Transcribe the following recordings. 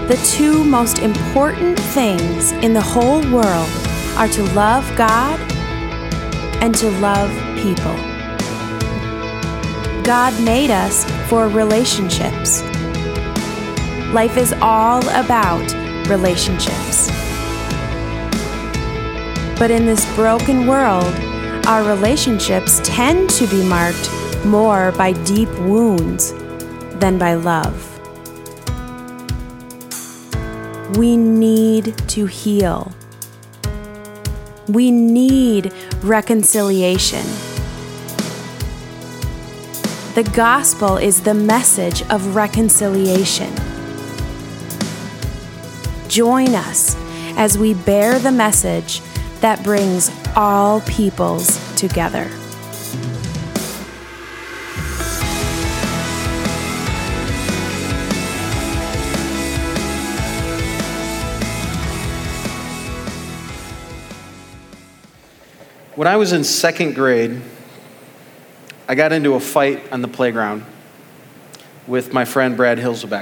The two most important things in the whole world are to love God and to love people. God made us for relationships. Life is all about relationships. But in this broken world, our relationships tend to be marked more by deep wounds than by love. We need to heal. We need reconciliation. The gospel is the message of reconciliation. Join us as we bear the message that brings all peoples together. When I was in second grade, I got into a fight on the playground with my friend Brad Hilsebeck.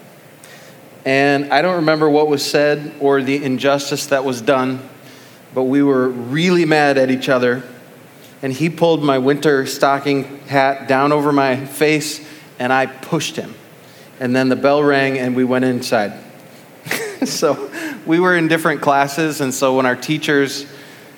And I don't remember what was said or the injustice that was done, but we were really mad at each other. And he pulled my winter stocking hat down over my face, and I pushed him. And then the bell rang, and we went inside. So we were in different classes, and so when our teachers,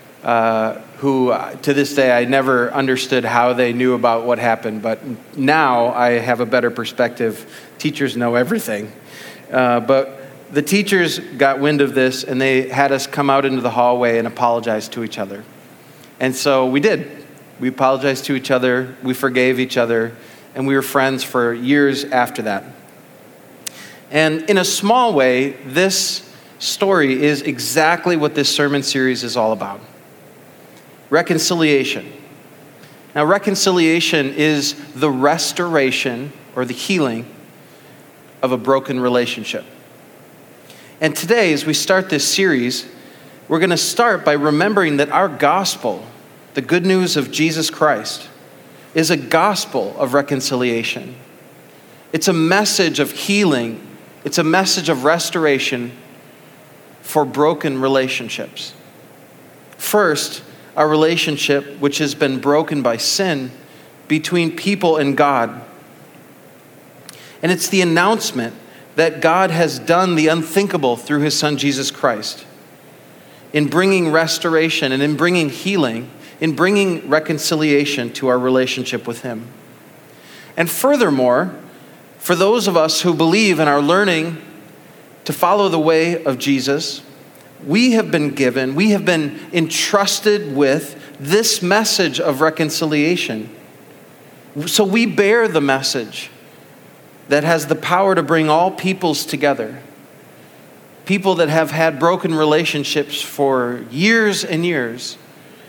who to this day I never understood how they knew about what happened, but now I have a better perspective. Teachers know everything. But the teachers got wind of this, and they had us come out into the hallway and apologize to each other. And so we did. We apologized to each other, we forgave each other, and we were friends for years after that. And in a small way, this story is exactly what this sermon series is all about. Reconciliation. Now, reconciliation is the restoration or the healing of a broken relationship. And today, as we start this series, we're going to start by remembering that our gospel, the good news of Jesus Christ, is a gospel of reconciliation. It's a message of healing. It's a message of restoration for broken relationships. First, our relationship, which has been broken by sin, between people and God. And it's the announcement that God has done the unthinkable through his son, Jesus Christ, in bringing restoration and in bringing healing, in bringing reconciliation to our relationship with him. And furthermore, for those of us who believe and are learning to follow the way of Jesus, we have been entrusted with this message of reconciliation. So we bear the message that has the power to bring all peoples together. People that have had broken relationships for years and years.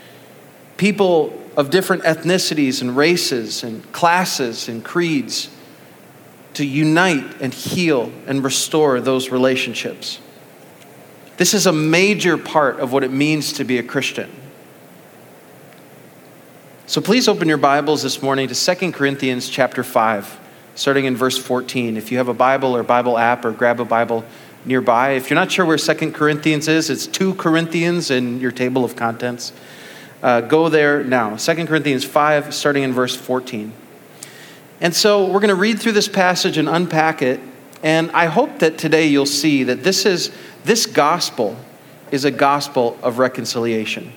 People of different ethnicities and races and classes and creeds to unite and heal and restore those relationships. This is a major part of what it means to be a Christian. So please open your Bibles this morning to 2 Corinthians chapter 5, starting in verse 14. If you have a Bible or Bible app, or grab a Bible nearby. If you're not sure where 2 Corinthians is, it's 2 Corinthians in your table of contents. Go there now. 2 Corinthians 5, starting in verse 14. And so we're going to read through this passage and unpack it. And I hope that today you'll see that this gospel is a gospel of reconciliation.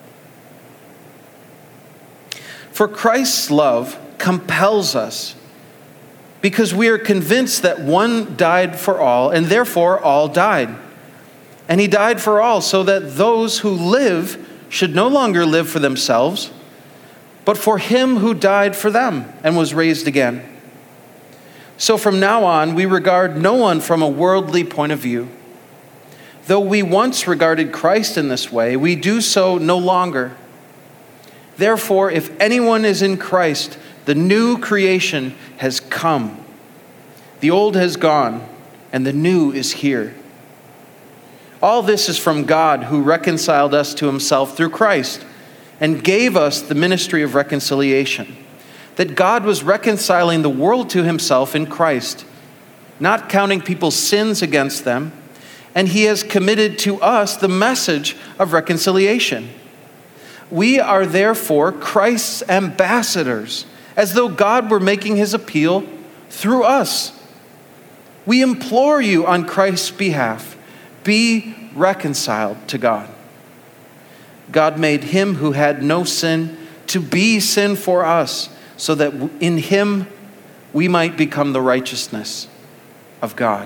For Christ's love compels us, because we are convinced that one died for all, and therefore all died. And he died for all, so that those who live should no longer live for themselves, but for him who died for them and was raised again. So from now on, we regard no one from a worldly point of view. Though we once regarded Christ in this way, we do so no longer. Therefore, if anyone is in Christ, the new creation has come. The old has gone, and the new is here. All this is from God, who reconciled us to himself through Christ and gave us the ministry of reconciliation, that God was reconciling the world to himself in Christ, not counting people's sins against them, and he has committed to us the message of reconciliation. We are therefore Christ's ambassadors, as though God were making his appeal through us. We implore you on Christ's behalf, be reconciled to God. God made him who had no sin to be sin for us, so that in him we might become the righteousness of God.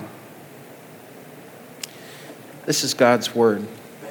This is God's word.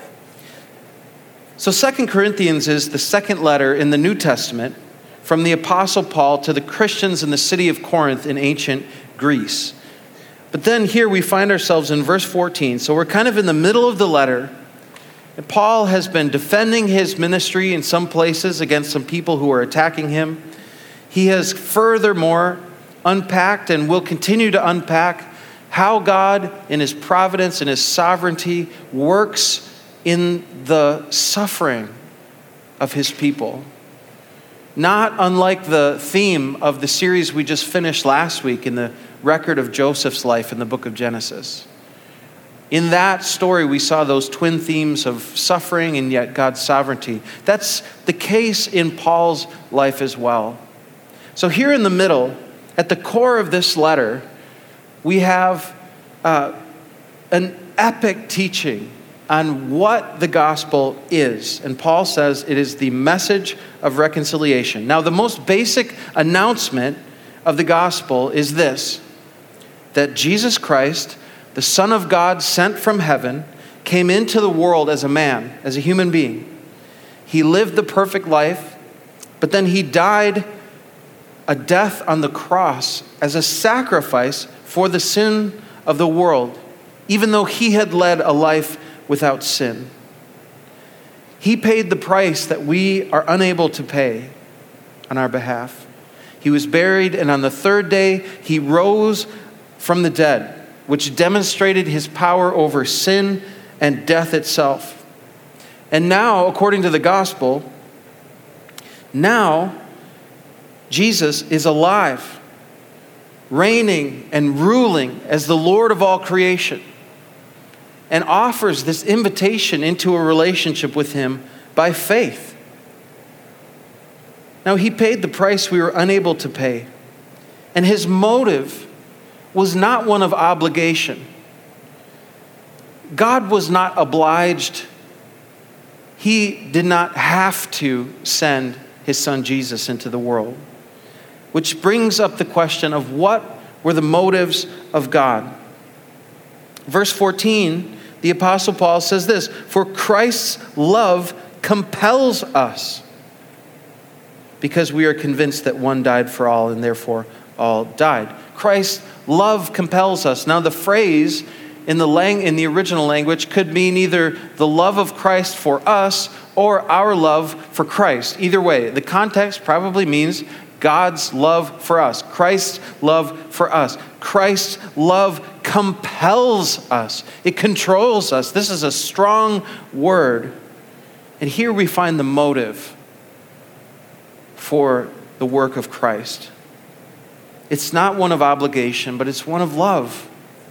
So 2 Corinthians is the second letter in the New Testament from the Apostle Paul to the Christians in the city of Corinth in ancient Greece. But then here we find ourselves in verse 14. So we're kind of in the middle of the letter. And Paul has been defending his ministry in some places against some people who are attacking him. He has furthermore unpacked and will continue to unpack how God in his providence and his sovereignty works in the suffering of his people. Not unlike the theme of the series we just finished last week in the record of Joseph's life in the book of Genesis. In that story, we saw those twin themes of suffering and yet God's sovereignty. That's the case in Paul's life as well. So here in the middle, at the core of this letter, we have an epic teaching on what the gospel is. And Paul says it is the message of reconciliation. Now, the most basic announcement of the gospel is this: that Jesus Christ, the Son of God sent from heaven, came into the world as a man, as a human being. He lived the perfect life, but then he died a death on the cross as a sacrifice for the sin of the world, even though he had led a life without sin. He paid the price that we are unable to pay on our behalf. He was buried, and on the third day, he rose from the dead, which demonstrated his power over sin and death itself. And now, according to the gospel, now Jesus is alive, reigning and ruling as the Lord of all creation, and offers this invitation into a relationship with him by faith. Now, he paid the price we were unable to pay, and his motive was not one of obligation. God was not obliged. He did not have to send his son Jesus into the world, which brings up the question of what were the motives of God. Verse 14, the Apostle Paul says this: "For Christ's love compels us, because we are convinced that one died for all, and therefore all died." Christ's love compels us. Now, the phrase in the original language could mean either the love of Christ for us or our love for Christ. Either way, the context probably means God's love for us, Christ's love for us. Christ's love compels us. It controls us. This is a strong word. And here we find the motive for the work of Christ. It's not one of obligation, but it's one of love.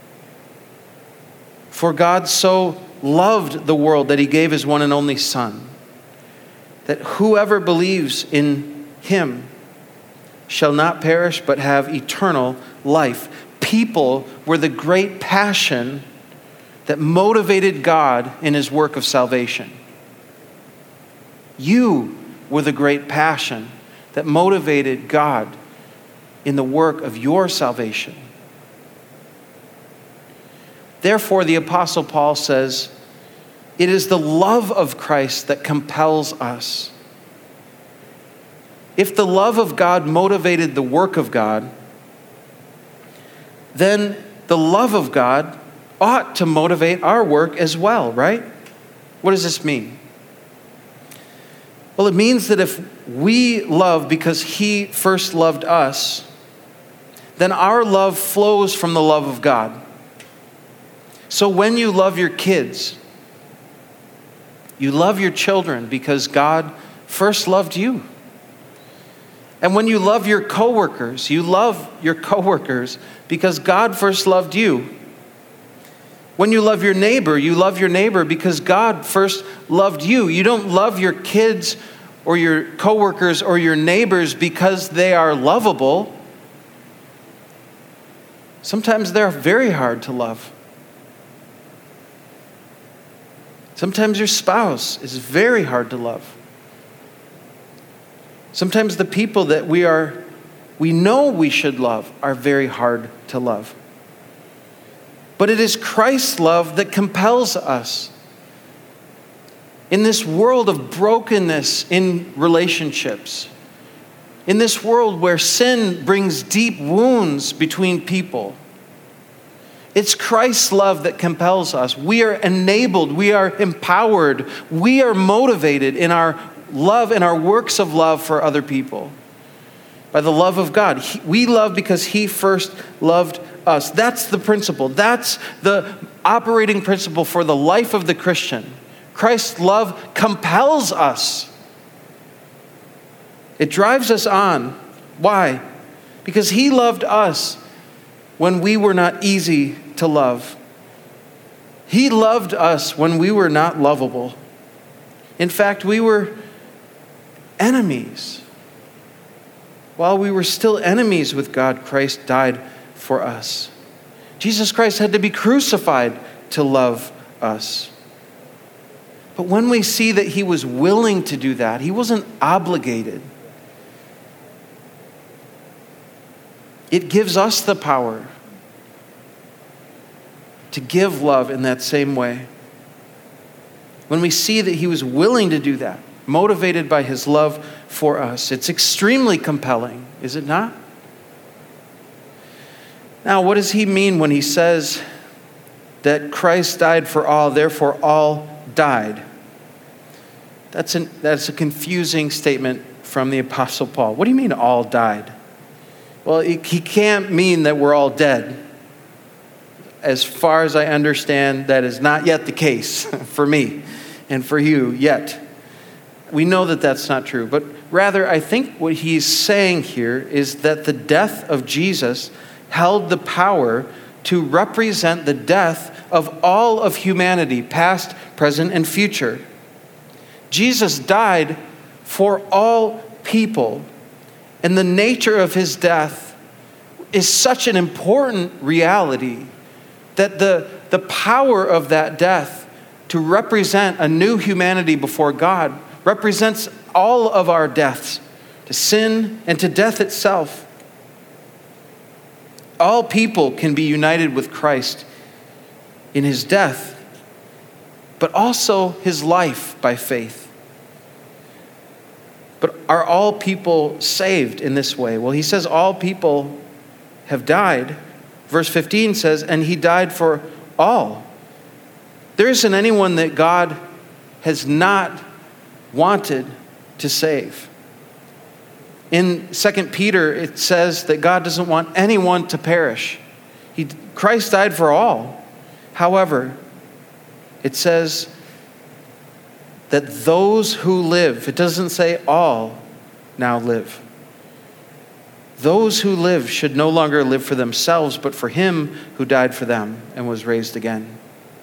For God so loved the world that he gave his one and only Son, that whoever believes in him shall not perish but have eternal life. People were the great passion that motivated God in his work of salvation. You were the great passion that motivated God in the work of your salvation. Therefore, the Apostle Paul says, it is the love of Christ that compels us. If the love of God motivated the work of God, then the love of God ought to motivate our work as well, right? What does this mean? Well, it means that if we love because he first loved us, then our love flows from the love of God. So when you love your kids, you love your children because God first loved you. And when you love your coworkers, you love your coworkers because God first loved you. When you love your neighbor because God first loved you. You don't love your kids or your coworkers or your neighbors because they are lovable. Sometimes they're very hard to love. Sometimes your spouse is very hard to love. Sometimes the people that we know we should love are very hard to love. But it is Christ's love that compels us. In this world of brokenness in relationships, in this world where sin brings deep wounds between people, it's Christ's love that compels us. We are enabled, we are empowered, we are motivated in our love and our works of love for other people by the love of God. We love because He first loved us. That's the principle. That's the operating principle for the life of the Christian. Christ's love compels us. It drives us on. Why? Because He loved us when we were not easy to love. He loved us when we were not lovable. In fact, we were enemies. While we were still enemies with God, Christ died for us. Jesus Christ had to be crucified to love us. But when we see that He was willing to do that, He wasn't obligated. It gives us the power to give love in that same way. When we see that He was willing to do that, motivated by His love for us, it's extremely compelling, is it not? Now, what does He mean when He says that Christ died for all, therefore all died? That's a confusing statement from the Apostle Paul. What do you mean all died? Well, he can't mean that we're all dead. As far as I understand, that is not yet the case for me and for you yet. We know that that's not true. But rather, I think what he's saying here is that the death of Jesus held the power to represent the death of all of humanity, past, present, and future. Jesus died for all people. And the nature of His death is such an important reality that the power of that death to represent a new humanity before God represents all of our deaths, to sin and to death itself. All people can be united with Christ in His death, but also His life by faith. But are all people saved in this way? Well, he says all people have died. Verse 15 says, and He died for all. There isn't anyone that God has not wanted to save. In 2 Peter, it says that God doesn't want anyone to perish. Christ died for all. However, it says that those who live, it doesn't say all now live. Those who live should no longer live for themselves, but for Him who died for them and was raised again.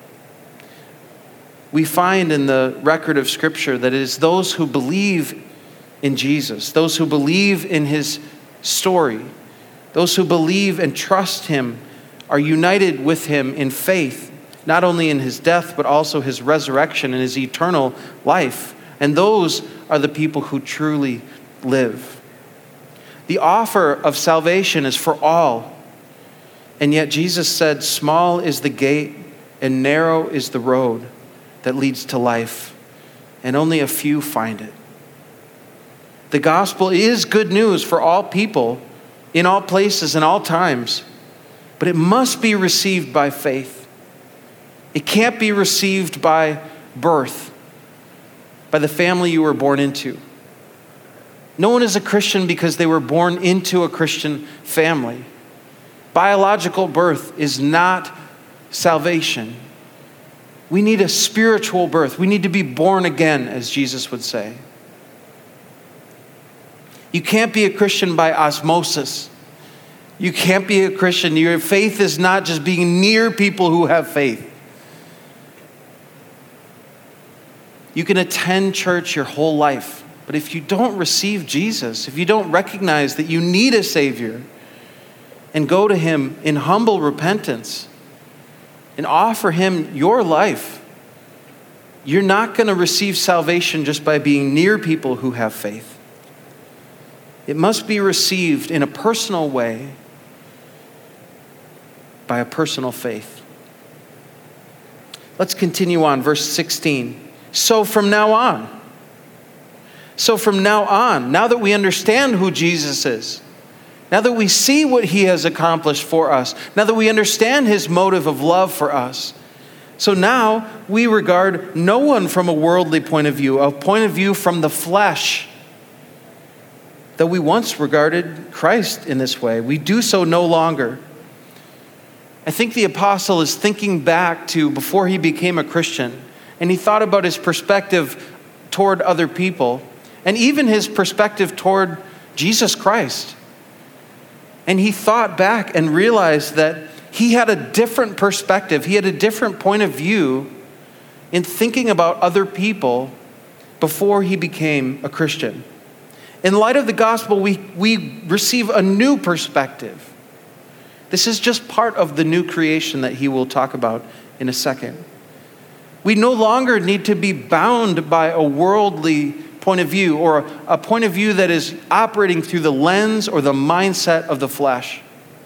We find in the record of Scripture that it is those who believe in Jesus, those who believe in His story, those who believe and trust Him are united with Him in faith, not only in His death, but also His resurrection and His eternal life. And those are the people who truly live. The offer of salvation is for all. And yet Jesus said, small is the gate and narrow is the road that leads to life, and only a few find it. The gospel is good news for all people, in all places, in all times, but it must be received by faith. It can't be received by birth, by the family you were born into. No one is a Christian because they were born into a Christian family. Biological birth is not salvation. We need a spiritual birth. We need to be born again, as Jesus would say. You can't be a Christian by osmosis. You can't be a Christian. Your faith is not just being near people who have faith. You can attend church your whole life, but if you don't receive Jesus, if you don't recognize that you need a Savior and go to Him in humble repentance and offer Him your life, you're not going to receive salvation just by being near people who have faith. It must be received in a personal way by a personal faith. Let's continue on, verse 16. So from now on, now that we understand who Jesus is, now that we see what He has accomplished for us, now that we understand His motive of love for us, so now we regard no one from a worldly point of view, a point of view from the flesh. Though we once regarded Christ in this way, we do so no longer. I think the apostle is thinking back to before he became a Christian, and he thought about his perspective toward other people, and even his perspective toward Jesus Christ. And he thought back and realized that he had a different perspective. He had a different point of view in thinking about other people before he became a Christian. In light of the gospel, we receive a new perspective. This is just part of the new creation that he will talk about in a second. We no longer need to be bound by a worldly point of view or a point of view that is operating through the lens or the mindset of the flesh.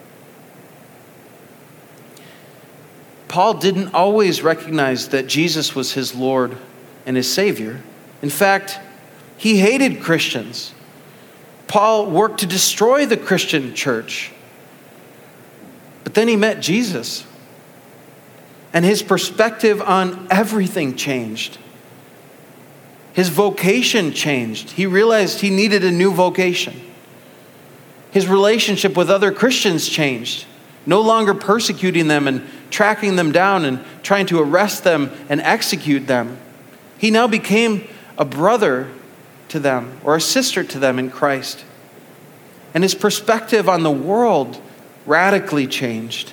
Paul didn't always recognize that Jesus was his Lord and his Savior. In fact, he hated Christians. Paul worked to destroy the Christian church. But then he met Jesus, and his perspective on everything changed. His vocation changed. He realized he needed a new vocation. His relationship with other Christians changed. No longer persecuting them and tracking them down and trying to arrest them and execute them. He now became a brother to them or a sister to them in Christ. And his perspective on the world radically changed.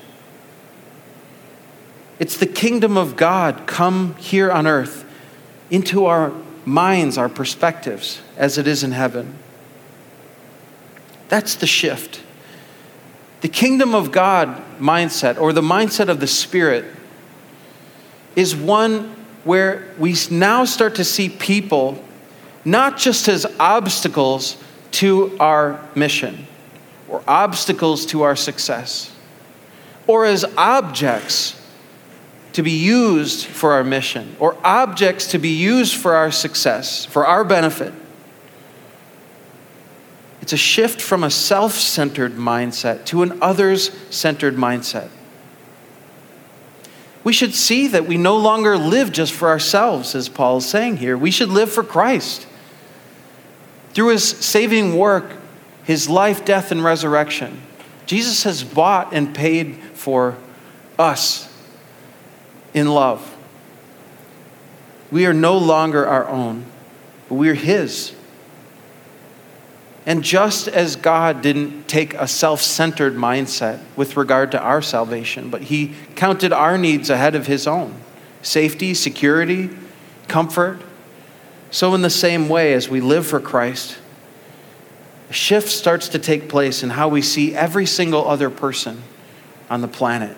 It's the kingdom of God come here on earth into our minds, our perspectives, as it is in heaven. That's the shift. The kingdom of God mindset, or the mindset of the Spirit, is one where we now start to see people not just as obstacles to our mission, or obstacles to our success, or as objects to be used for our mission, or objects to be used for our success, for our benefit. It's a shift from a self-centered mindset to an others-centered mindset. We should see that we no longer live just for ourselves, as Paul is saying here. We should live for Christ. Through his saving work, his life, death, and resurrection, Jesus has bought and paid for us in love. We are no longer our own, but we are his. And just as God didn't take a self-centered mindset with regard to our salvation, but he counted our needs ahead of his own, safety, security, comfort, so in the same way as we live for Christ, a shift starts to take place in how we see every single other person on the planet.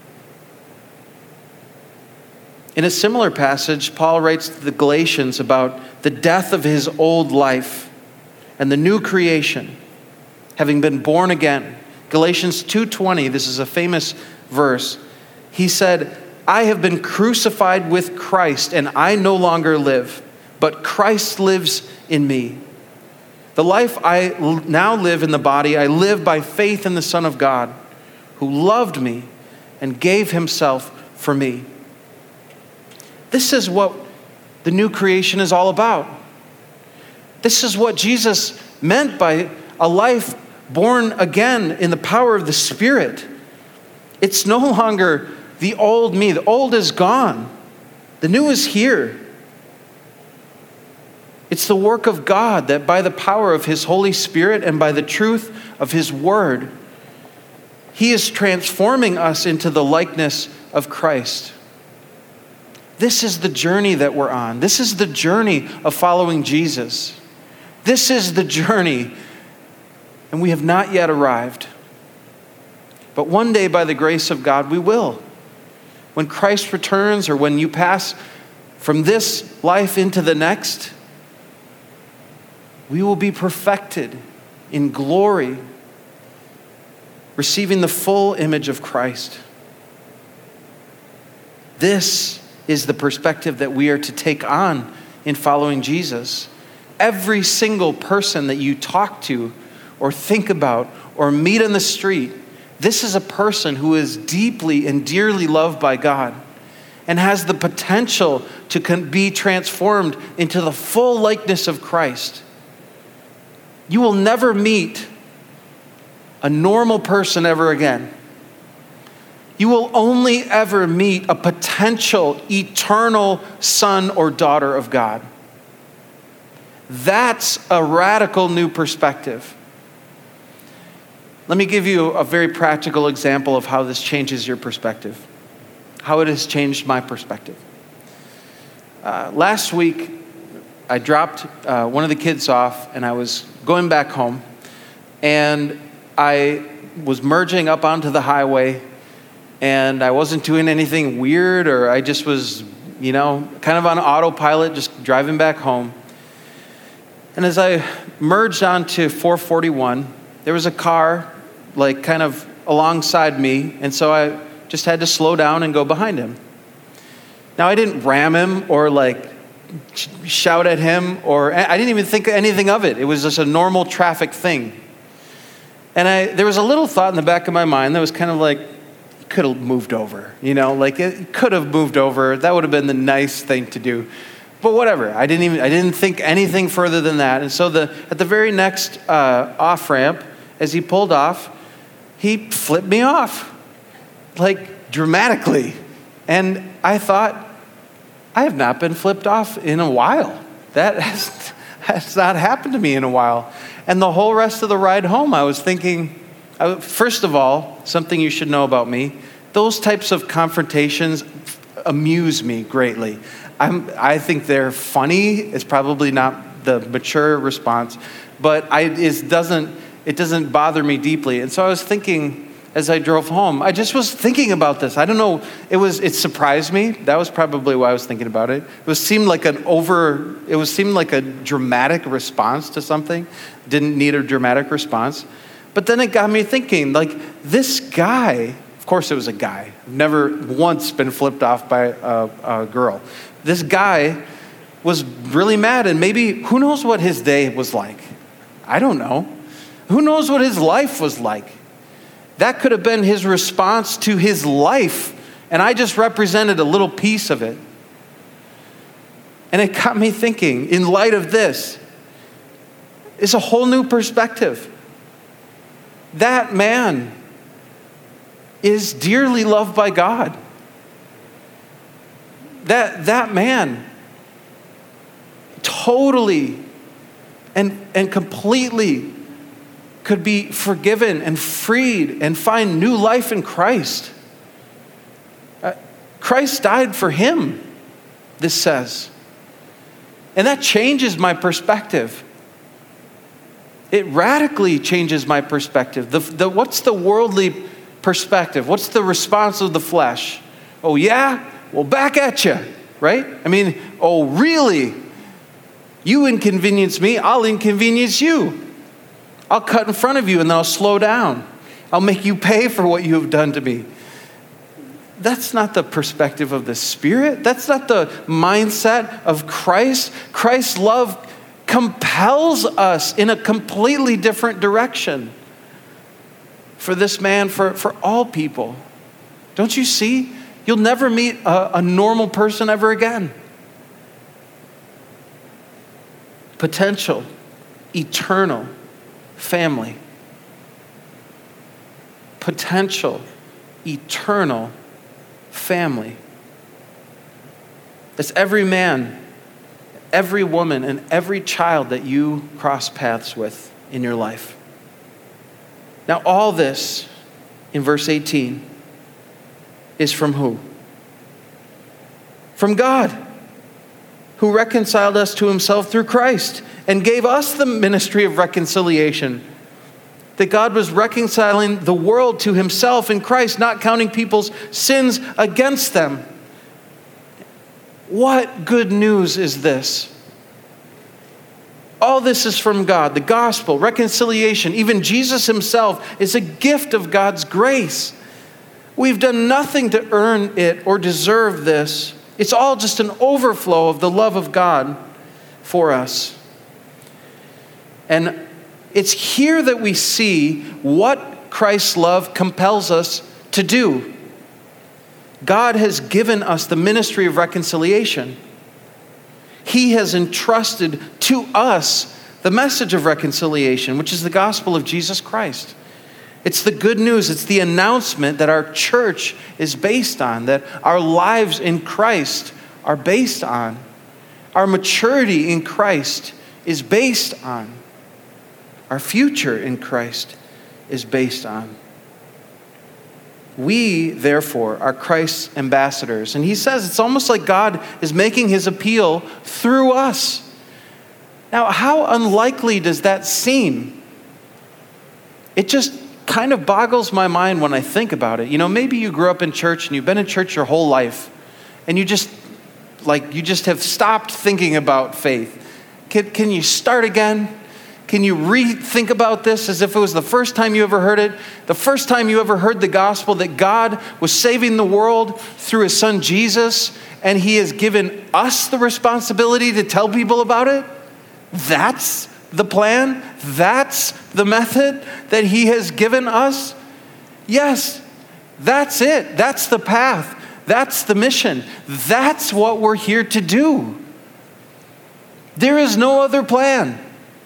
In a similar passage, Paul writes to the Galatians about the death of his old life and the new creation, having been born again. Galatians 2:20, this is a famous verse. He said, I have been crucified with Christ, and I no longer live, but Christ lives in me. The life I now live in the body, I live by faith in the Son of God, who loved me and gave himself for me. This is what the new creation is all about. This is what Jesus meant by a life born again in the power of the Spirit. It's no longer the old me. The old is gone. The new is here. It's the work of God that by the power of His Holy Spirit and by the truth of His Word, He is transforming us into the likeness of Christ. This is the journey that we're on. This is the journey of following Jesus. This is the journey, and we have not yet arrived. But one day, by the grace of God, we will. When Christ returns, or when you pass from this life into the next, we will be perfected in glory, receiving the full image of Christ. This is the perspective that we are to take on in following Jesus. Every single person that you talk to or think about or meet on the street, this is a person who is deeply and dearly loved by God and has the potential to be transformed into the full likeness of Christ. You will never meet a normal person ever again. You will only ever meet a potential eternal son or daughter of God. That's a radical new perspective. Let me give you a very practical example of how this changes your perspective, how it has changed my perspective. Last week, I dropped one of the kids off, and I was going back home, and I was merging up onto the highway, and I wasn't doing anything weird, or I just was, kind of on autopilot, just driving back home. And as I merged onto 441, there was a car, kind of alongside me, and so I just had to slow down and go behind him. Now, I didn't ram him or shout at him, or I didn't even think anything of it. It was just a normal traffic thing. And there was a little thought in the back of my mind that was kind of like, it could have moved over, it could have moved over. That would have been the nice thing to do. But whatever, I didn't think anything further than that. And so at the very next off ramp, as he pulled off, he flipped me off, dramatically. And I thought, I have not been flipped off in a while. That has not happened to me in a while. And the whole rest of the ride home, I was thinking, first of all, something you should know about me, those types of confrontations amuse me greatly. I think they're funny. It's probably not the mature response, but it doesn't bother me deeply. And so I was thinking, as I drove home, I just was thinking about this. I don't know, it surprised me. That was probably why I was thinking about it. It seemed like a dramatic response to something. Didn't need a dramatic response. But then it got me thinking, this guy, of course it was a guy. I've never once been flipped off by a girl. This guy was really mad, and maybe, who knows what his day was like? I don't know. Who knows what his life was like? That could have been his response to his life, and I just represented a little piece of it. And it got me thinking, in light of this, it's a whole new perspective. That man is dearly loved by God. That man totally and completely could be forgiven and freed and find new life in Christ. Christ died for him, this says. And that changes my perspective. It radically changes my perspective. What's the worldly perspective? What's the response of the flesh? Oh, yeah? Well, back at you, right? Oh, really? You inconvenience me, I'll inconvenience you. I'll cut in front of you and then I'll slow down. I'll make you pay for what you have done to me. That's not the perspective of the Spirit. That's not the mindset of Christ. Christ's love compels us in a completely different direction for this man, for all people. Don't you see? You'll never meet a normal person ever again. Potential, eternal family. Potential, eternal family. That's every man every woman and every child that you cross paths with in your life. Now, all this in verse 18 is from who? From God, who reconciled us to himself through Christ and gave us the ministry of reconciliation. That God was reconciling the world to himself in Christ, not counting people's sins against them. What good news is this? All this is from God. The gospel, reconciliation, even Jesus himself is a gift of God's grace. We've done nothing to earn it or deserve this. It's all just an overflow of the love of God for us. And it's here that we see what Christ's love compels us to do. God has given us the ministry of reconciliation. He has entrusted to us the message of reconciliation, which is the gospel of Jesus Christ. It's the good news. It's the announcement that our church is based on, that our lives in Christ are based on. Our maturity in Christ is based on. Our future in Christ is based on. We, therefore, are Christ's ambassadors. And he says it's almost like God is making his appeal through us. Now, how unlikely does that seem? It just kind of boggles my mind when I think about it. You know, maybe you grew up in church and you've been in church your whole life, and you just have stopped thinking about faith. Can you start again? Can you rethink about this as if it was the first time you ever heard it? The first time you ever heard the gospel that God was saving the world through his son Jesus, and he has given us the responsibility to tell people about it? That's the plan? That's the method that he has given us? Yes, that's it. That's the path. That's the mission. That's what we're here to do. There is no other plan.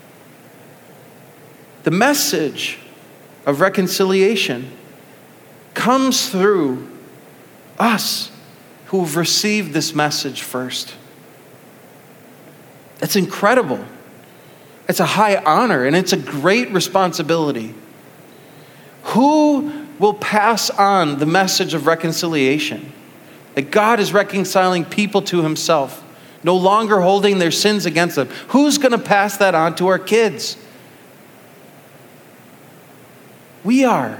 The message of reconciliation comes through us who have received this message first. That's incredible. It's a high honor, and it's a great responsibility. Who will pass on the message of reconciliation? That God is reconciling people to himself, no longer holding their sins against them. Who's going to pass that on to our kids? We are.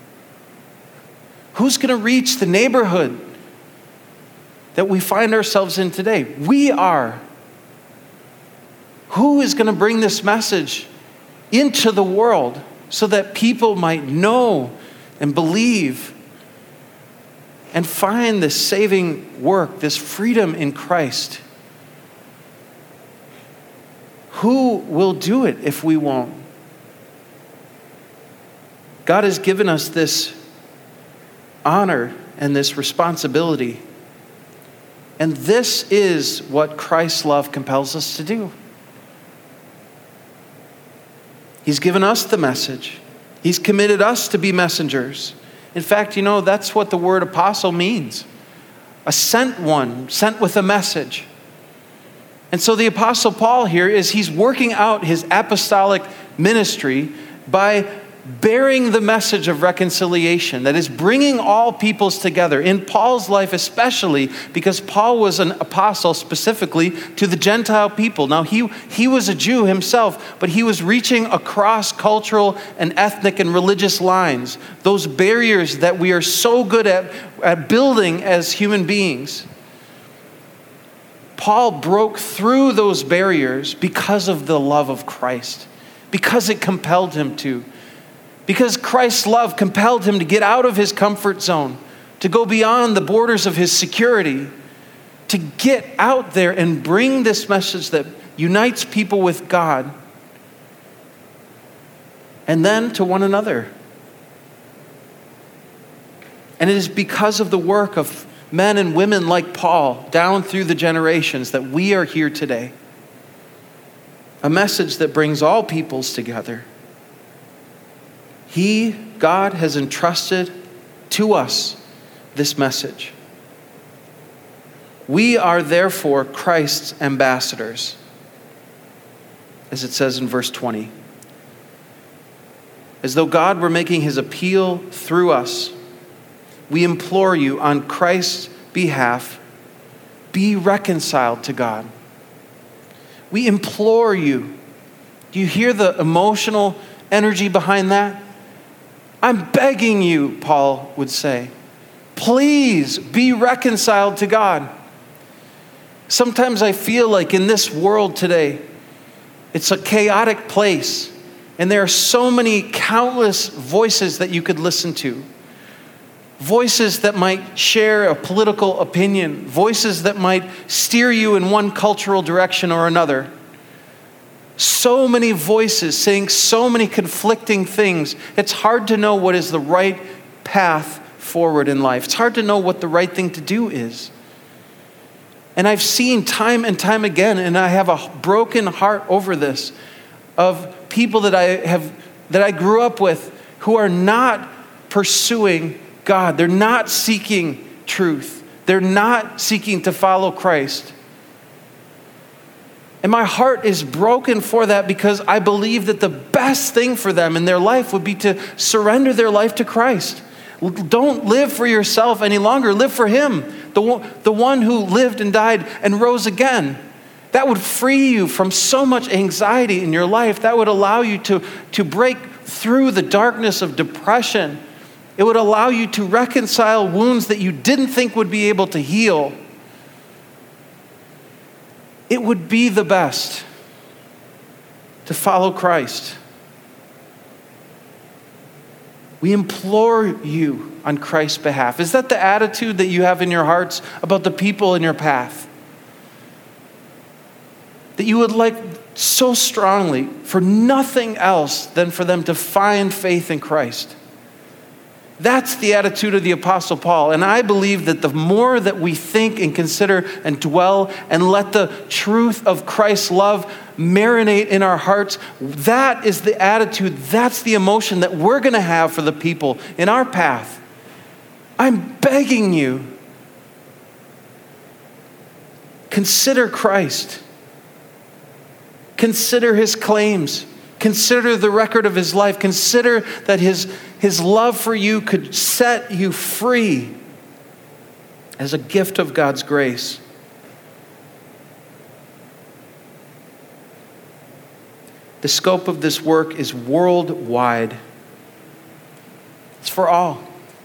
Who's going to reach the neighborhood that we find ourselves in today? We are. Who is going to bring this message into the world so that people might know and believe and find this saving work, this freedom in Christ? Who will do it if we won't? God has given us this honor and this responsibility. And this is what Christ's love compels us to do. He's given us the message. He's committed us to be messengers. In fact, you know, that's what the word apostle means. A sent one, sent with a message. And so the Apostle Paul here he's working out his apostolic ministry by bearing the message of reconciliation, that is bringing all peoples together. In Paul's life especially, because Paul was an apostle specifically to the Gentile people. Now he was a Jew himself, but he was reaching across cultural and ethnic and religious lines, those barriers that we are so good at building as human beings. Paul broke through those barriers because of the love of Christ, because it compelled him to. Because Christ's love compelled him to get out of his comfort zone, to go beyond the borders of his security, to get out there and bring this message that unites people with God, and then to one another. And it is because of the work of men and women like Paul down through the generations that we are here today. A message that brings all peoples together. God has entrusted to us this message. We are therefore Christ's ambassadors, as it says in verse 20. As though God were making his appeal through us, we implore you on Christ's behalf, be reconciled to God. We implore you. Do you hear the emotional energy behind that? I'm begging you, Paul would say. Please be reconciled to God. Sometimes I feel like in this world today, it's a chaotic place, and there are so many countless voices that you could listen to. Voices that might share a political opinion, voices that might steer you in one cultural direction or another. So many voices saying so many conflicting things. It's hard to know what is the right path forward in life. It's hard to know what the right thing to do is. And I've seen time and time again, and I have a broken heart over this, of people that I grew up with who are not pursuing God. They're not seeking truth. They're not seeking to follow Christ. And my heart is broken for that, because I believe that the best thing for them in their life would be to surrender their life to Christ. Don't live for yourself any longer. Live for him, the one who lived and died and rose again. That would free you from so much anxiety in your life. That would allow you to break through the darkness of depression. It would allow you to reconcile wounds that you didn't think would be able to heal. It would be the best to follow Christ. We implore you on Christ's behalf. Is that the attitude that you have in your hearts about the people in your path? That you would like so strongly for nothing else than for them to find faith in Christ. That's the attitude of the Apostle Paul. And I believe that the more that we think and consider and dwell and let the truth of Christ's love marinate in our hearts, that is the attitude, that's the emotion that we're going to have for the people in our path. I'm begging you, consider Christ. Consider his claims. Consider the record of his life. Consider that his love for you could set you free as a gift of God's grace. The scope of this work is worldwide. It's for all.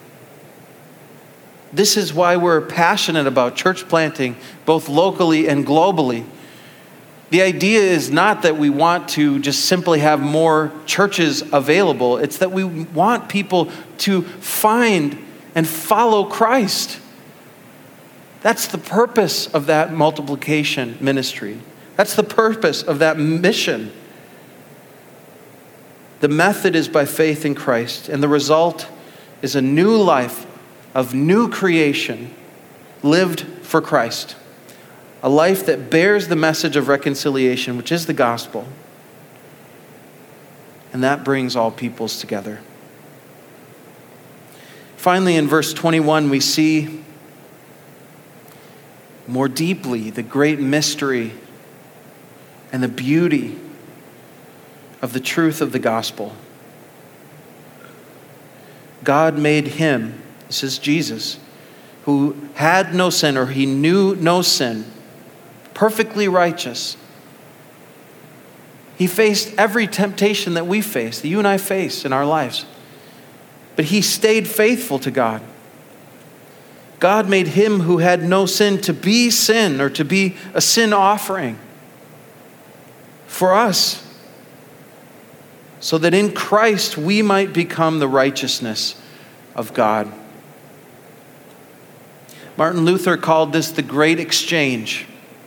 This is why we're passionate about church planting, both locally and globally. The idea is not that we want to just simply have more churches available. It's that we want people to find and follow Christ. That's the purpose of that multiplication ministry. That's the purpose of that mission. The method is by faith in Christ, and the result is a new life of new creation lived for Christ. A life that bears the message of reconciliation, which is the gospel. And that brings all peoples together. Finally, in verse 21, we see more deeply the great mystery and the beauty of the truth of the gospel. God made him, this is Jesus, who had no sin, or he knew no sin, perfectly righteous. He faced every temptation that we face, that you and I face in our lives. But he stayed faithful to God. God made him who had no sin to be sin, or to be a sin offering for us, so that in Christ we might become the righteousness of God. Martin Luther called this the great exchange.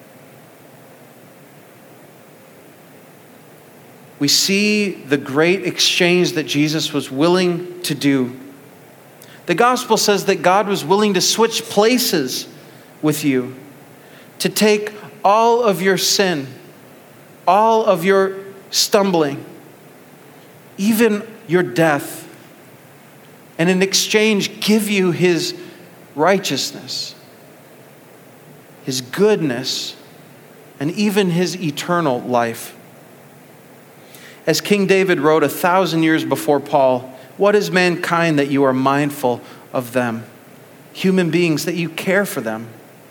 We see the great exchange that Jesus was willing to do. The gospel says that God was willing to switch places with you, to take all of your sin, all of your stumbling, even your death, and in exchange give you his righteousness. his goodness, and even his eternal life. As King David wrote 1,000 years before Paul, "What is mankind that you are mindful of them? Human beings that you care for them."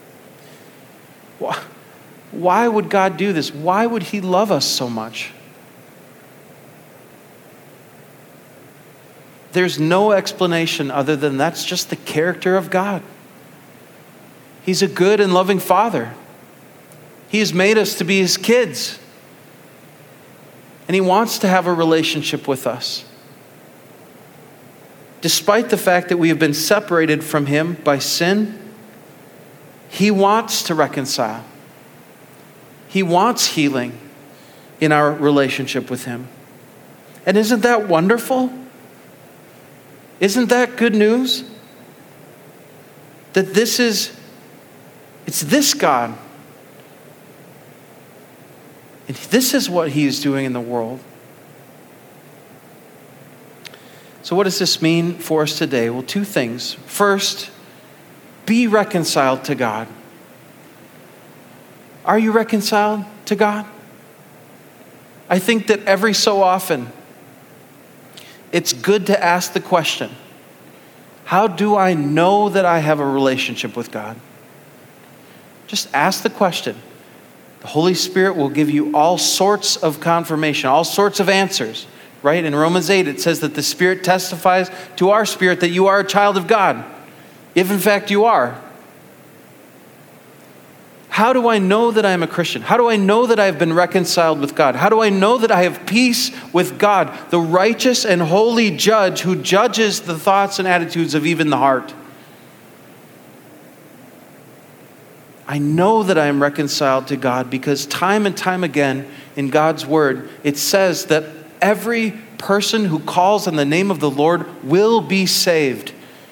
Why would God do this? Why would he love us so much? There's no explanation other than that's just the character of God. He's a good and loving Father. He has made us to be his kids. And he wants to have a relationship with us. Despite the fact that we have been separated from him by sin, he wants to reconcile. He wants healing in our relationship with him. And isn't that wonderful? Isn't that good news? That it's this God. And this is what he is doing in the world. So what does this mean for us today? Well, two things. First, be reconciled to God. Are you reconciled to God? I think that every so often, it's good to ask the question, how do I know that I have a relationship with God? Just ask the question. The Holy Spirit will give you all sorts of confirmation, all sorts of answers, right? In Romans 8, it says that the Spirit testifies to our spirit that you are a child of God, if in fact you are. How do I know that I am a Christian? How do I know that I have been reconciled with God? How do I know that I have peace with God, the righteous and holy judge who judges the thoughts and attitudes of even the heart? I know that I am reconciled to God because time and time again in God's word, it says that every person who calls on the name of the Lord will be saved.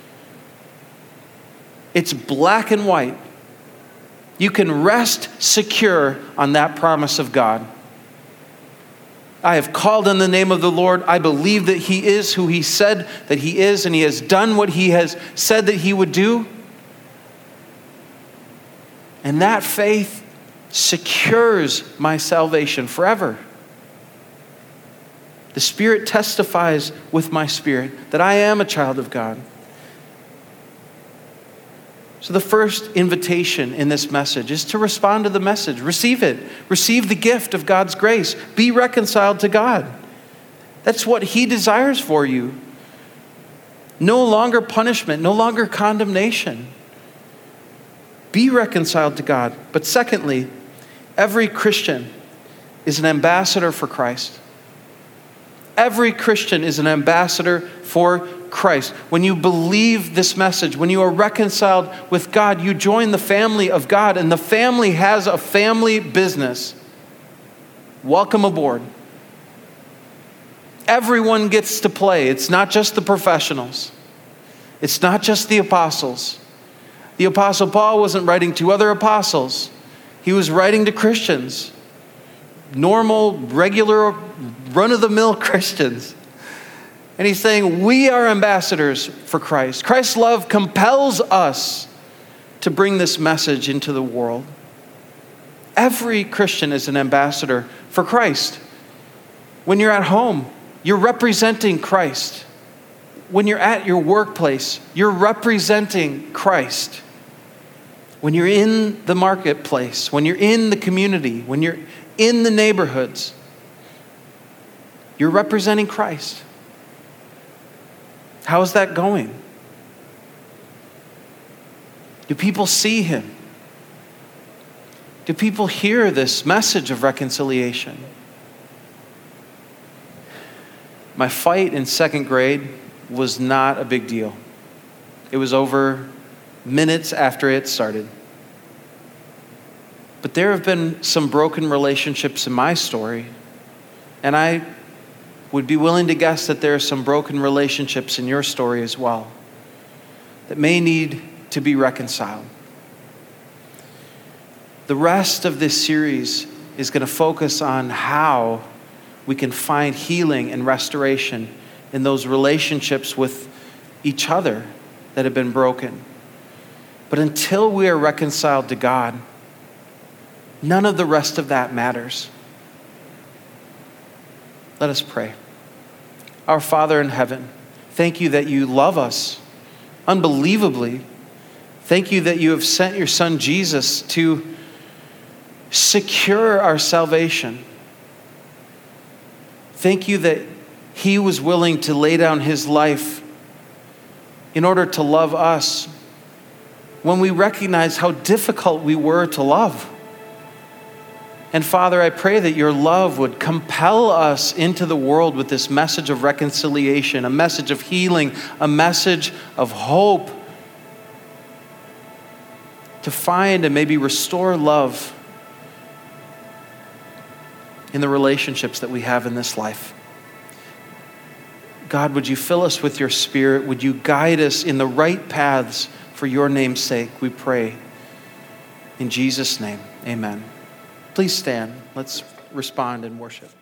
It's black and white. You can rest secure on that promise of God. I have called on the name of the Lord. I believe that he is who he said that he is, and he has done what he has said that he would do. And that faith secures my salvation forever. The Spirit testifies with my spirit that I am a child of God. So the first invitation in this message is to respond to the message. Receive it. Receive the gift of God's grace. Be reconciled to God. That's what he desires for you. No longer punishment, no longer condemnation. Be reconciled to God. But secondly, every Christian is an ambassador for Christ. Every Christian is an ambassador for Christ. When you believe this message, when you are reconciled with God, you join the family of God, and the family has a family business. Welcome aboard. Everyone gets to play. It's not just the professionals. It's not just the apostles. The Apostle Paul wasn't writing to other apostles. He was writing to Christians. Normal, regular, run-of-the-mill Christians. And he's saying, we are ambassadors for Christ. Christ's love compels us to bring this message into the world. Every Christian is an ambassador for Christ. When you're at home, you're representing Christ. When you're at your workplace, you're representing Christ. When you're in the marketplace, when you're in the community, when you're in the neighborhoods, you're representing Christ. How is that going? Do people see him? Do people hear this message of reconciliation? My fight in second grade was not a big deal. It was over minutes after it started. But there have been some broken relationships in my story, and I would be willing to guess that there are some broken relationships in your story as well that may need to be reconciled. The rest of this series is going to focus on how we can find healing and restoration in those relationships with each other that have been broken. But until we are reconciled to God, None of the rest of that matters. Let us pray. Our Father in heaven, thank you that you love us unbelievably. Thank you that you have sent your Son Jesus to secure our salvation. Thank you that he was willing to lay down his life in order to love us when we recognized how difficult we were to love. And Father, I pray that your love would compel us into the world with this message of reconciliation, a message of healing, a message of hope, to find and maybe restore love in the relationships that we have in this life. God, would you fill us with your Spirit? Would you guide us in the right paths for your name's sake, we pray. In Jesus' name, amen. Please stand. Let's respond in worship.